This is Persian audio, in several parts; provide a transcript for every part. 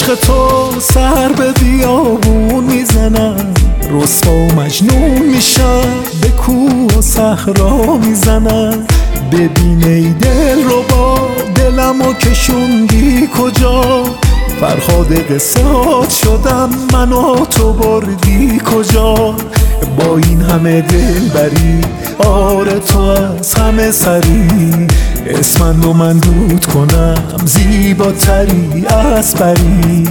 عشق تو سر به بیابون میزنم، رسوا و مجنون میشم، به کوه و صحرا میزنم. ببین ای دل رو با دلمو کشوندی کجا، فرهاد قصات شدم من و تو بردی کجا. با این همه دل بری، آره تو از همه سری، اسمن رو من دود کنم زیباتری از پری.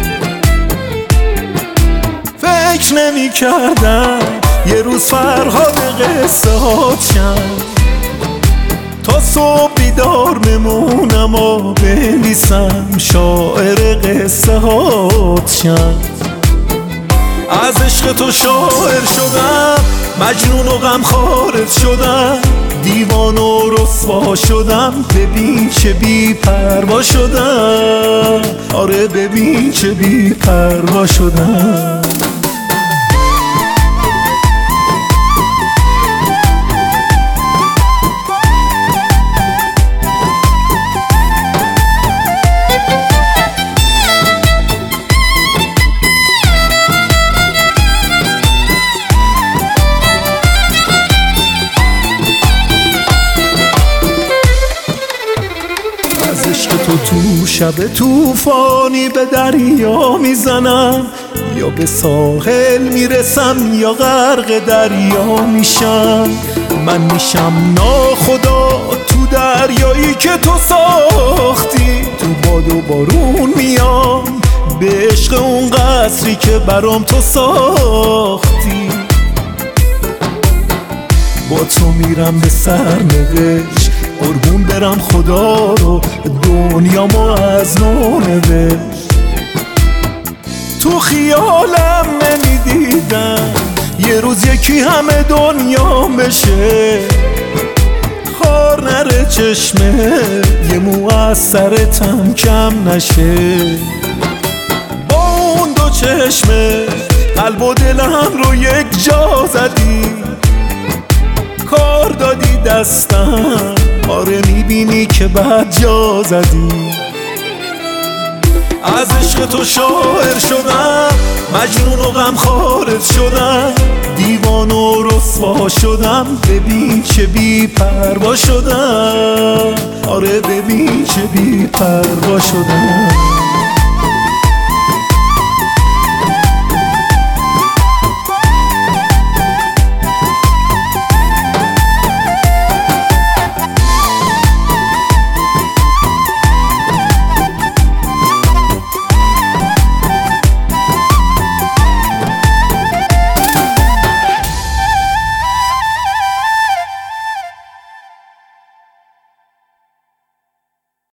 فکر نمی کردم یه روز فرهاد قصه هات شم، تا صبح بیدار بمونم و بنویسم شاعر قصه هات شم. از عشق تو شاعر شدم، مجنون و غمخوارت شدم، دیوان و رسوا شدم، ببین چه بی پروا شدم، آره ببین چه بی پروا شدم. عشق تو شب توفانی به دریا میزنم، یا به ساحل میرسم یا غرق دریا میشم. من میشم ناخدا تو دریایی که تو ساختی، تو باد و بارون میام به عشق اون قصری که برام تو ساختی. با تو میرم به سرنوشت، قربون برم خدا رو، دنیامو از نو نوشت. تو خیالم نمیدیدم یه روز یکی همه دنیا بشه، خار نره چشمه یه مو از سرتم کم نشه. با اون دو چشمه قلب و دلم رو یک جا زدی، کار دادی دستم، آره میبینی که بد جا زدی. از عشق تو شاعر شدم، مجنون و غمخوارت شدم، دیوان و رسوا شدم، ببین چه بی پروا شدم، آره ببین چه بی پروا شدم.